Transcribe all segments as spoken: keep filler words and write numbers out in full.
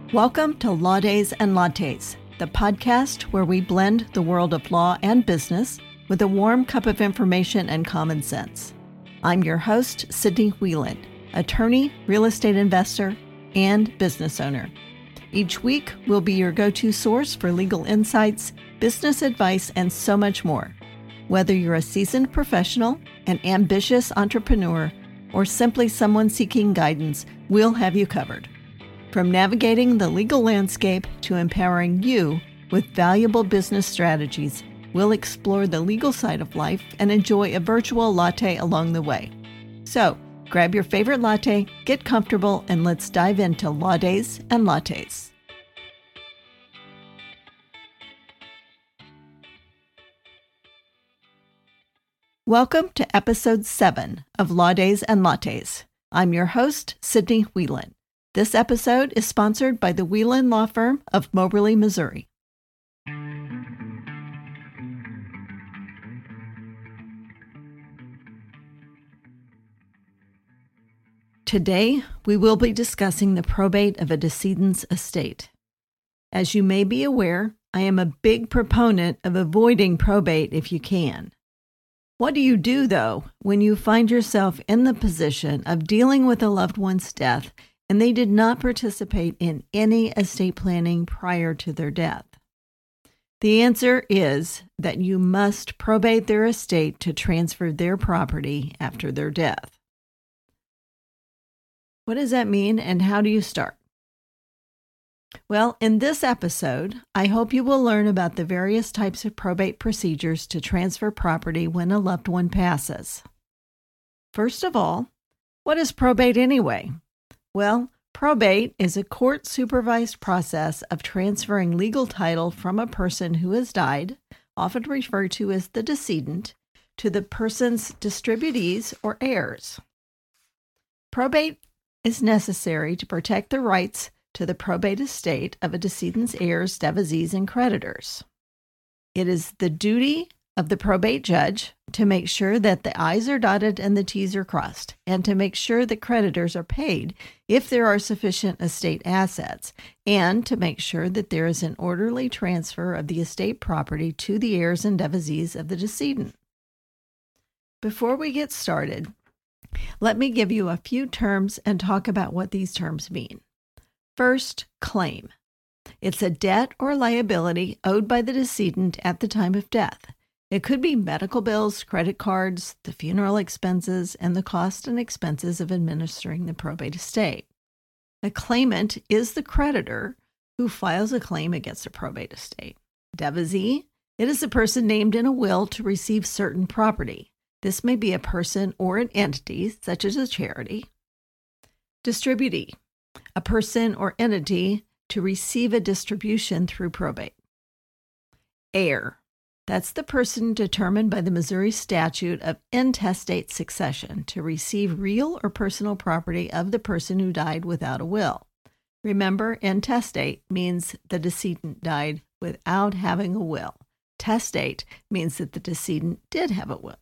Welcome to Law Days and Lattes, the podcast where we blend the world of law and business with a warm cup of information and common sense. I'm your host, Sydney Whelan, attorney, real estate investor, and business owner. Each week, we'll be your go-to source for legal insights, business advice, and so much more. Whether you're a seasoned professional, an ambitious entrepreneur, or simply someone seeking guidance, we'll have you covered. From navigating the legal landscape to empowering you with valuable business strategies, we'll explore the legal side of life and enjoy a virtual latte along the way. So, grab your favorite latte, get comfortable, and let's dive into Law Days and Lattes. Welcome to episode seven of Law Days and Lattes. I'm your host, Sydney Whelan. This episode is sponsored by the Whelan Law Firm of Moberly, Missouri. Today, we will be discussing the probate of a decedent's estate. As you may be aware, I am a big proponent of avoiding probate if you can. What do you do, though, when you find yourself in the position of dealing with a loved one's death and they did not participate in any estate planning prior to their death? The answer is that you must probate their estate to transfer their property after their death. What does that mean, and how do you start? Well, in this episode, I hope you will learn about the various types of probate procedures to transfer property when a loved one passes. First of all, what is probate anyway? Well, probate is a court-supervised process of transferring legal title from a person who has died, often referred to as the decedent, to the person's distributees or heirs. Probate is necessary to protect the rights to the probate estate of a decedent's heirs, devotees, and creditors. It is the duty of the probate judge to make sure that the I's are dotted and the T's are crossed, and to make sure that creditors are paid if there are sufficient estate assets, and to make sure that there is an orderly transfer of the estate property to the heirs and devotees of the decedent. Before we get started, let me give you a few terms and talk about what these terms mean. First, claim. It's a debt or liability owed by the decedent at the time of death. It could be medical bills, credit cards, the funeral expenses, and the cost and expenses of administering the probate estate. A claimant is the creditor who files a claim against a probate estate. Devotee, it is the person named in a will to receive certain property. This may be a person or an entity, such as a charity. Distributee, a person or entity to receive a distribution through probate. Heir, that's the person determined by the Missouri statute of intestate succession to receive real or personal property of the person who died without a will. Remember, intestate means the decedent died without having a will. Testate means that the decedent did have a will.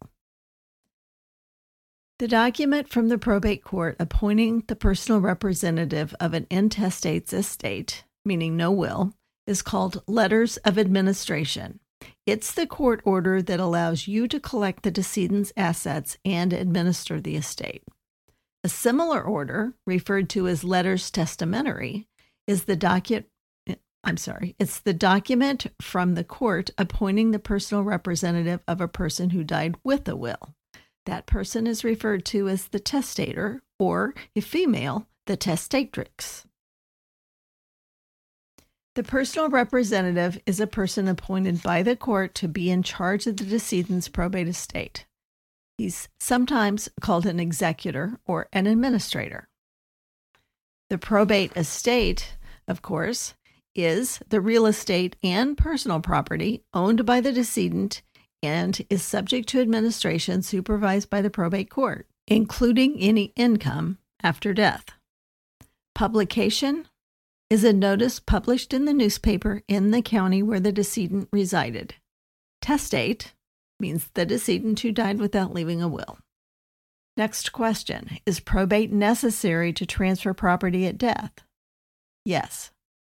The document from the probate court appointing the personal representative of an intestate's estate, meaning no will, is called Letters of Administration. It's the court order that allows you to collect the decedent's assets and administer the estate. A similar order, referred to as Letters Testamentary, is the document I'm sorry, it's the document from the court appointing the personal representative of a person who died with a will. That person is referred to as the testator, or, if female, the testatrix. The personal representative is a person appointed by the court to be in charge of the decedent's probate estate. He's sometimes called an executor or an administrator. The probate estate, of course, is the real estate and personal property owned by the decedent and is subject to administration supervised by the probate court, including any income after death. Publication is a notice published in the newspaper in the county where the decedent resided. Testate means the decedent who died without leaving a will. Next question, is probate necessary to transfer property at death? Yes.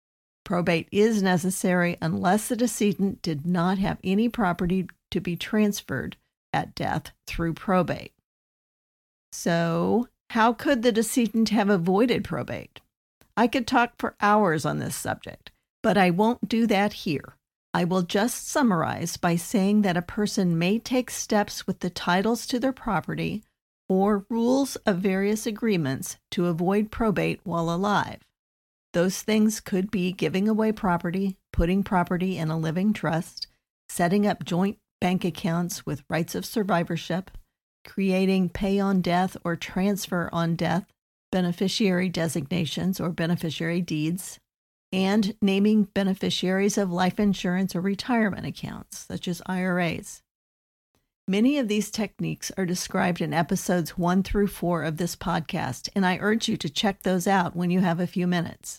Probate is necessary unless the decedent did not have any property to be transferred at death through probate. So, how could the decedent have avoided probate? I could talk for hours on this subject, but I won't do that here. I will just summarize by saying that a person may take steps with the titles to their property or rules of various agreements to avoid probate while alive. Those things could be giving away property, putting property in a living trust, setting up joint bank accounts with rights of survivorship, creating pay on death or transfer on death beneficiary designations or beneficiary deeds, and naming beneficiaries of life insurance or retirement accounts, such as I R As. Many of these techniques are described in episodes one through four of this podcast, and I urge you to check those out when you have a few minutes.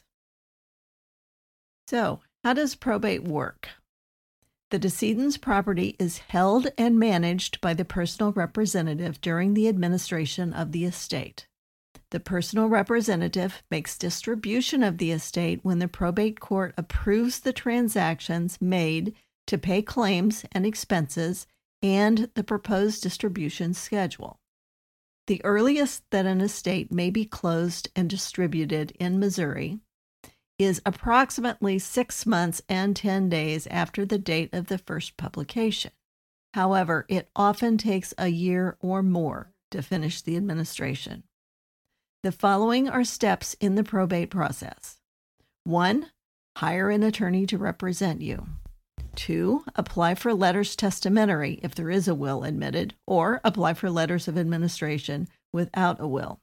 So, how does probate work? The decedent's property is held and managed by the personal representative during the administration of the estate. The personal representative makes distribution of the estate when the probate court approves the transactions made to pay claims and expenses and the proposed distribution schedule. The earliest that an estate may be closed and distributed in Missouri is approximately six months and ten days after the date of the first publication. However, it often takes a year or more to finish the administration. The following are steps in the probate process. One, hire an attorney to represent you. Two, apply for letters testamentary if there is a will admitted, or apply for letters of administration without a will.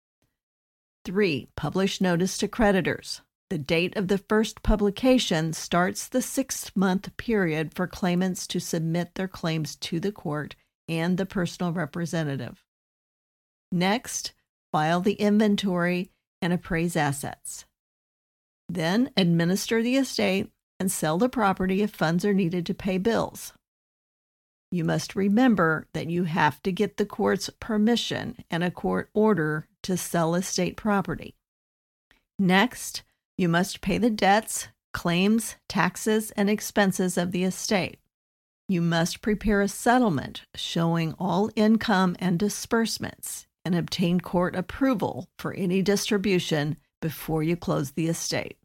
Three, publish notice to creditors. The date of the first publication starts the six-month period for claimants to submit their claims to the court and the personal representative. Next, file the inventory and appraise assets. Then, administer the estate and sell the property if funds are needed to pay bills. You must remember that you have to get the court's permission and a court order to sell estate property. Next, you must pay the debts, claims, taxes, and expenses of the estate. You must prepare a settlement showing all income and disbursements and obtain court approval for any distribution before you close the estate.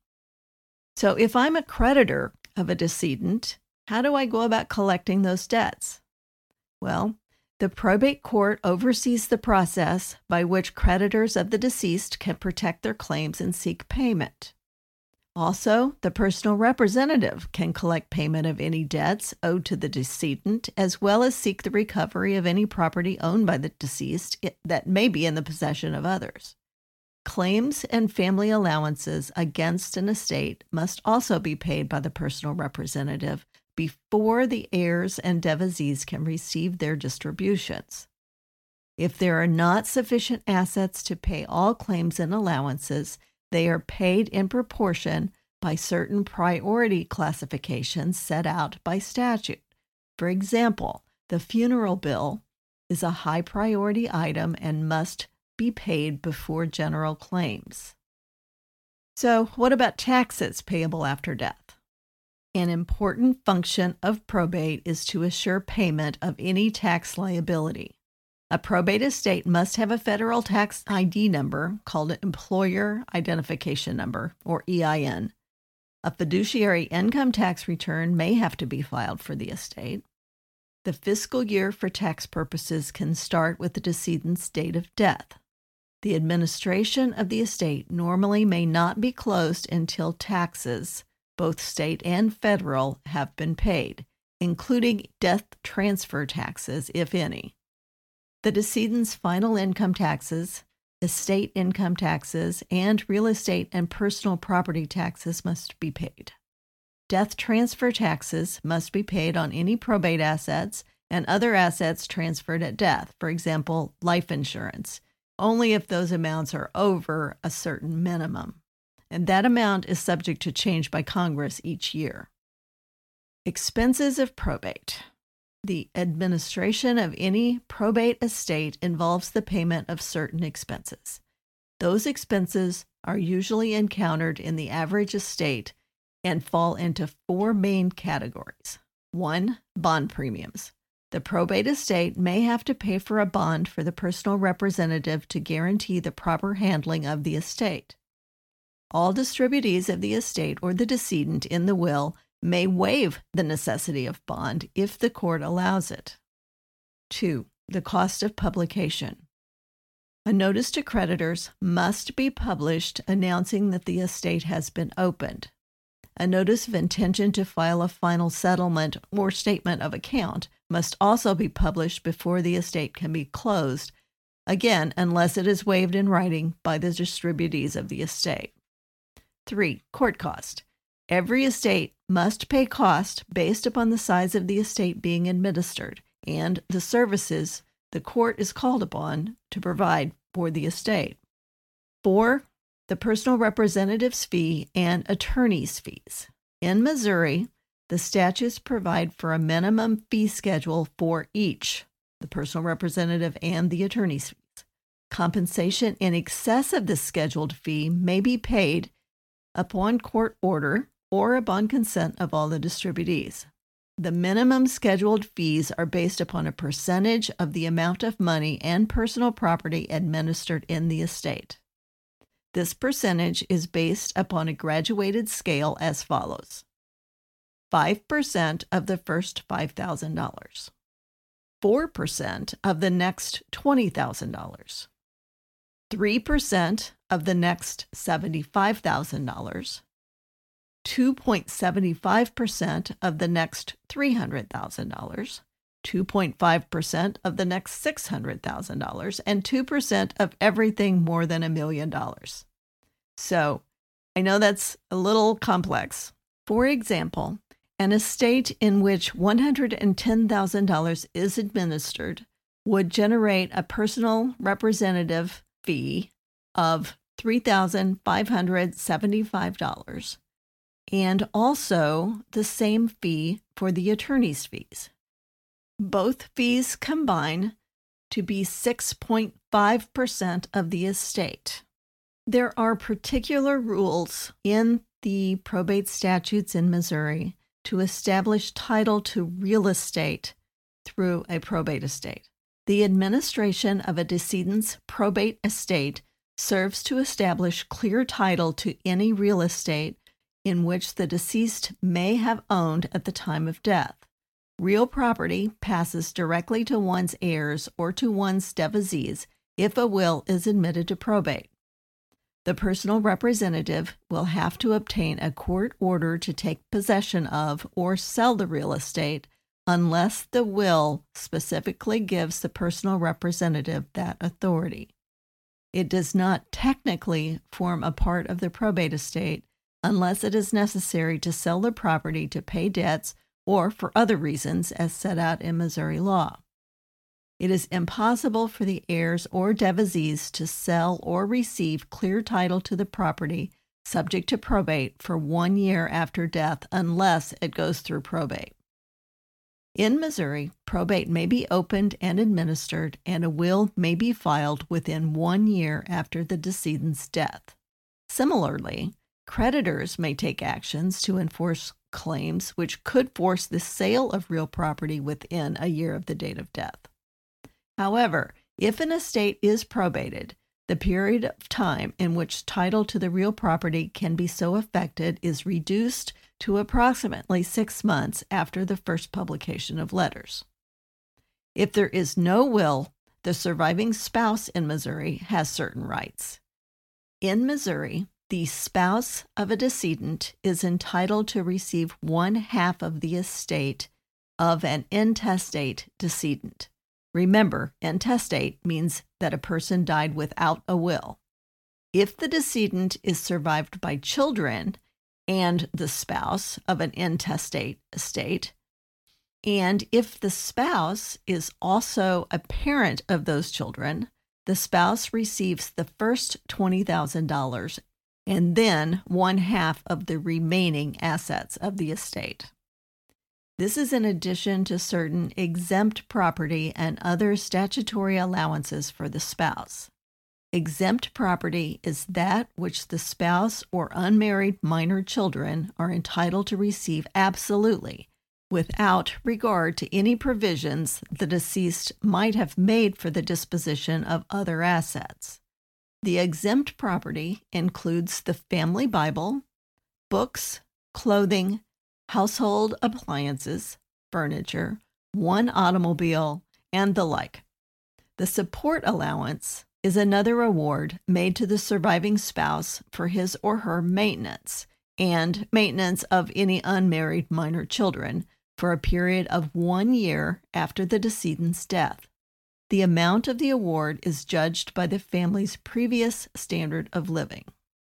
So if I'm a creditor of a decedent, how do I go about collecting those debts? Well, the probate court oversees the process by which creditors of the deceased can protect their claims and seek payment. Also, the personal representative can collect payment of any debts owed to the decedent, as well as seek the recovery of any property owned by the deceased that may be in the possession of others. Claims and family allowances against an estate must also be paid by the personal representative before the heirs and devisees can receive their distributions. If there are not sufficient assets to pay all claims and allowances, they are paid in proportion by certain priority classifications set out by statute. For example, the funeral bill is a high priority item and must be paid before general claims. So, what about taxes payable after death? An important function of probate is to assure payment of any tax liability. A probate estate must have a federal tax I D number called an Employer Identification Number, or E I N. A fiduciary income tax return may have to be filed for the estate. The fiscal year for tax purposes can start with the decedent's date of death. The administration of the estate normally may not be closed until taxes, both state and federal, have been paid, including death transfer taxes, if any. The decedent's final income taxes, estate income taxes, and real estate and personal property taxes must be paid. Death transfer taxes must be paid on any probate assets and other assets transferred at death, for example, life insurance, only if those amounts are over a certain minimum. And that amount is subject to change by Congress each year. Expenses of probate. The administration of any probate estate involves the payment of certain expenses. Those expenses are usually encountered in the average estate and fall into four main categories. One, bond premiums. The probate estate may have to pay for a bond for the personal representative to guarantee the proper handling of the estate. All distributees of the estate or the decedent in the will may waive the necessity of bond if the court allows it. Two, the cost of publication. A notice to creditors must be published announcing that the estate has been opened. A notice of intention to file a final settlement or statement of account must also be published before the estate can be closed, again, unless it is waived in writing by the distributees of the estate. Three, court cost. Every estate must pay cost based upon the size of the estate being administered and the services the court is called upon to provide for the estate. Four, the personal representative's fee and attorney's fees. In Missouri, the statutes provide for a minimum fee schedule for each, the personal representative and the attorney's fees. Compensation in excess of the scheduled fee may be paid upon court order or upon consent of all the distributees. The minimum scheduled fees are based upon a percentage of the amount of money and personal property administered in the estate. This percentage is based upon a graduated scale as follows: five percent of the first five thousand dollars, four percent of the next twenty thousand dollars, three percent of the next seventy-five thousand dollars, two point seven five percent of the next three hundred thousand dollars, two point five percent of the next six hundred thousand dollars, and two percent of everything more than a million dollars. So I know that's a little complex. For example, an estate in which one hundred ten thousand dollars is administered would generate a personal representative fee of three thousand five hundred seventy-five dollars and also the same fee for the attorney's fees. Both fees combine to be six point five percent of the estate. There are particular rules in the probate statutes in Missouri to establish title to real estate through a probate estate. The administration of a decedent's probate estate serves to establish clear title to any real estate in which the deceased may have owned at the time of death. Real property passes directly to one's heirs or to one's devotees if a will is admitted to probate. The personal representative will have to obtain a court order to take possession of or sell the real estate unless the will specifically gives the personal representative that authority. It does not technically form a part of the probate estate unless it is necessary to sell the property to pay debts or for other reasons as set out in Missouri law. It is impossible for the heirs or devotees to sell or receive clear title to the property subject to probate for one year after death unless it goes through probate. In Missouri, probate may be opened and administered, and a will may be filed within one year after the decedent's death. Similarly, creditors may take actions to enforce claims which could force the sale of real property within a year of the date of death. However, if an estate is probated, the period of time in which title to the real property can be so effected is reduced to approximately six months after the first publication of letters. If there is no will, the surviving spouse in Missouri has certain rights. In Missouri, the spouse of a decedent is entitled to receive one half of the estate of an intestate decedent. Remember, intestate means that a person died without a will. If the decedent is survived by children and the spouse of an intestate estate, and if the spouse is also a parent of those children, the spouse receives the first twenty thousand dollars and then one half of the remaining assets of the estate. This is in addition to certain exempt property and other statutory allowances for the spouse. Exempt property is that which the spouse or unmarried minor children are entitled to receive absolutely, without regard to any provisions the deceased might have made for the disposition of other assets. The exempt property includes the family Bible, books, clothing, household appliances, furniture, one automobile, and the like. The support allowance is another award made to the surviving spouse for his or her maintenance and maintenance of any unmarried minor children for a period of one year after the decedent's death. The amount of the award is judged by the family's previous standard of living.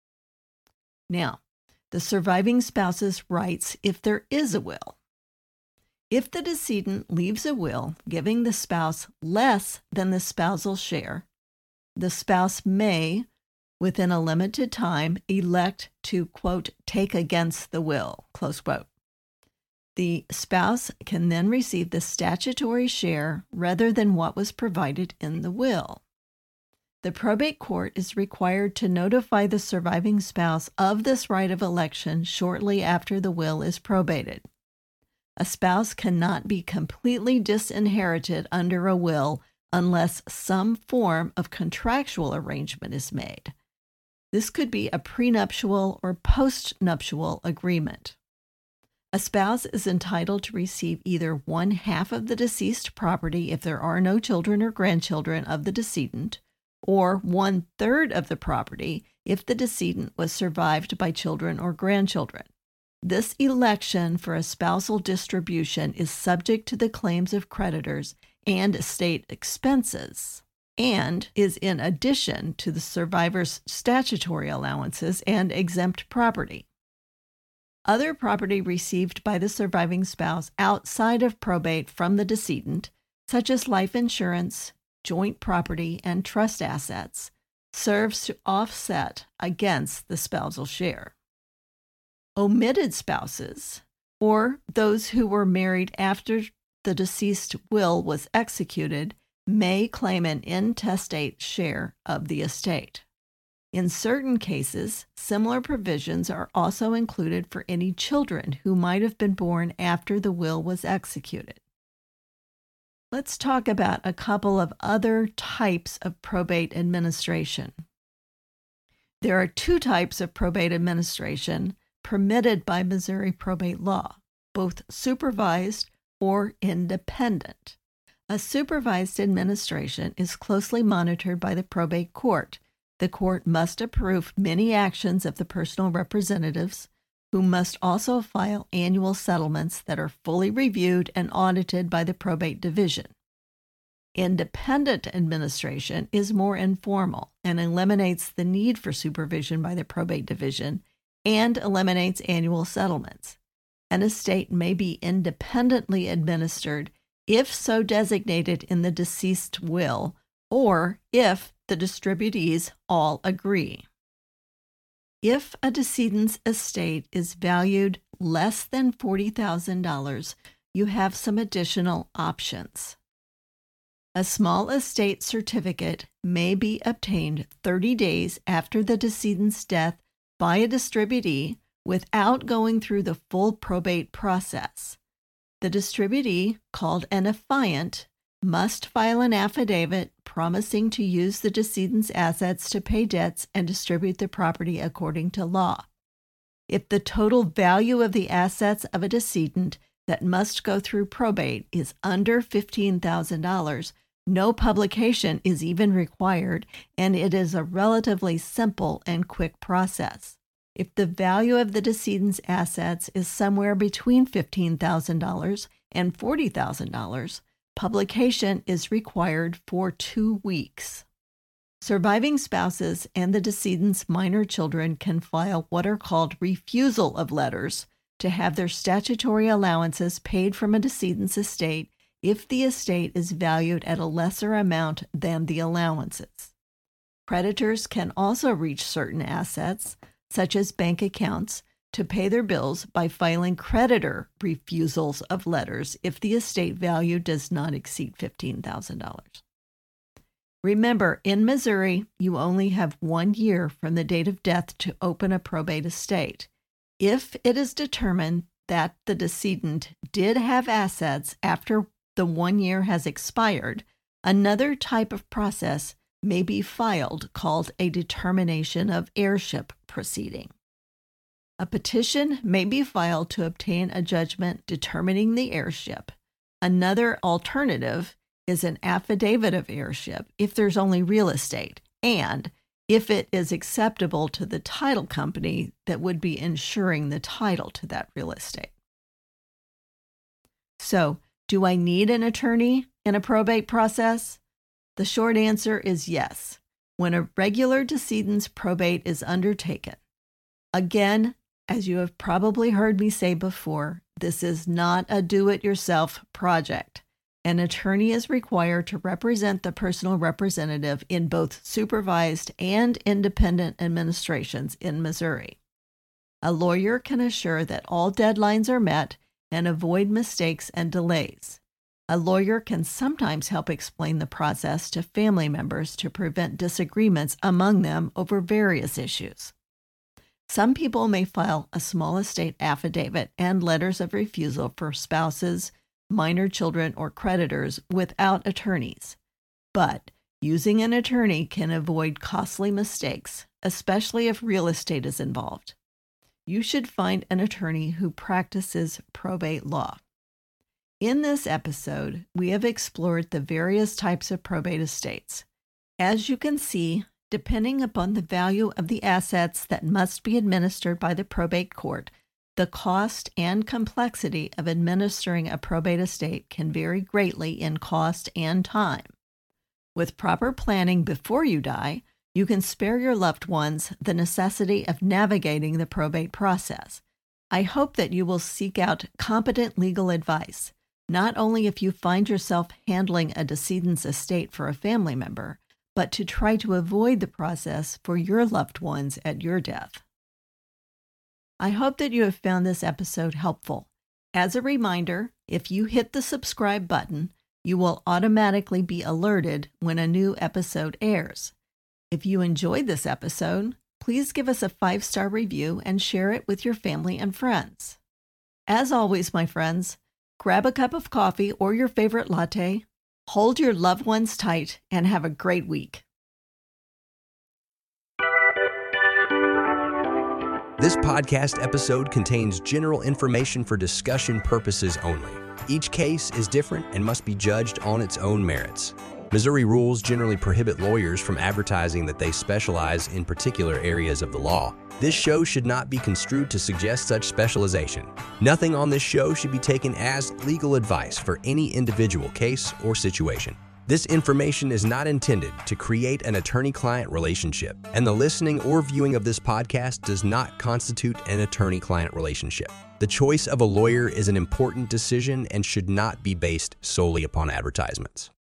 Now, the surviving spouse's rights if there is a will. If the decedent leaves a will giving the spouse less than the spousal share, the spouse may, within a limited time, elect to, quote, take against the will, close quote. The spouse can then receive the statutory share rather than what was provided in the will. The probate court is required to notify the surviving spouse of this right of election shortly after the will is probated. A spouse cannot be completely disinherited under a will unless some form of contractual arrangement is made. This could be a prenuptial or postnuptial agreement. A spouse is entitled to receive either one half of the deceased property if there are no children or grandchildren of the decedent, or one third of the property if the decedent was survived by children or grandchildren. This election for a spousal distribution is subject to the claims of creditors and estate expenses, and is in addition to the survivor's statutory allowances and exempt property. Other property received by the surviving spouse outside of probate from the decedent, such as life insurance, joint property, and trust assets, serves to offset against the spousal share. Omitted spouses, or those who were married after the deceased will was executed, may claim an intestate share of the estate. In certain cases, similar provisions are also included for any children who might have been born after the will was executed. Let's talk about a couple of other types of probate administration. There are two types of probate administration permitted by Missouri probate law, both supervised or independent. A supervised administration is closely monitored by the probate court. The court must approve many actions of the personal representatives, who must also file annual settlements that are fully reviewed and audited by the probate division. Independent administration is more informal and eliminates the need for supervision by the probate division and eliminates annual settlements. An estate may be independently administered if so designated in the deceased will, or if the distributees all agree. If a decedent's estate is valued less than forty thousand dollars, you have some additional options. A small estate certificate may be obtained thirty days after the decedent's death by a distributee without going through the full probate process. The distributee, called an affiant, must file an affidavit promising to use the decedent's assets to pay debts and distribute the property according to law. If the total value of the assets of a decedent that must go through probate is under fifteen thousand dollars, no publication is even required, and it is a relatively simple and quick process. If the value of the decedent's assets is somewhere between fifteen thousand dollars and forty thousand dollars, publication is required for two weeks. Surviving spouses and the decedent's minor children can file what are called refusal of letters to have their statutory allowances paid from a decedent's estate if the estate is valued at a lesser amount than the allowances. Creditors can also reach certain assets, such as bank accounts, to pay their bills by filing creditor refusals of letters if the estate value does not exceed fifteen thousand dollars. Remember, in Missouri, you only have one year from the date of death to open a probate estate. If it is determined that the decedent did have assets after the one year has expired, another type of process may be filed called a determination of heirship proceeding. A petition may be filed to obtain a judgment determining the heirship. Another alternative is an affidavit of heirship if there's only real estate, and if it is acceptable to the title company that would be insuring the title to that real estate. So, do I need an attorney in a probate process? The short answer is yes, when a regular decedent's probate is undertaken. Again, as you have probably heard me say before, this is not a do-it-yourself project. An attorney is required to represent the personal representative in both supervised and independent administrations in Missouri. A lawyer can assure that all deadlines are met and avoid mistakes and delays. A lawyer can sometimes help explain the process to family members to prevent disagreements among them over various issues. Some people may file a small estate affidavit and letters of refusal for spouses, minor children, or creditors without attorneys. But using an attorney can avoid costly mistakes, especially if real estate is involved. You should find an attorney who practices probate law. In this episode, we have explored the various types of probate estates. As you can see, depending upon the value of the assets that must be administered by the probate court, the cost and complexity of administering a probate estate can vary greatly in cost and time. With proper planning before you die, you can spare your loved ones the necessity of navigating the probate process. I hope that you will seek out competent legal advice, not only if you find yourself handling a decedent's estate for a family member, but to try to avoid the process for your loved ones at your death. I hope that you have found this episode helpful. As a reminder, if you hit the subscribe button, you will automatically be alerted when a new episode airs. If you enjoyed this episode, please give us a five-star review and share it with your family and friends. As always, my friends, grab a cup of coffee or your favorite latte, hold your loved ones tight, and have a great week. This podcast episode contains general information for discussion purposes only. Each case is different and must be judged on its own merits. Missouri rules generally prohibit lawyers from advertising that they specialize in particular areas of the law. This show should not be construed to suggest such specialization. Nothing on this show should be taken as legal advice for any individual case or situation. This information is not intended to create an attorney-client relationship, and the listening or viewing of this podcast does not constitute an attorney-client relationship. The choice of a lawyer is an important decision and should not be based solely upon advertisements.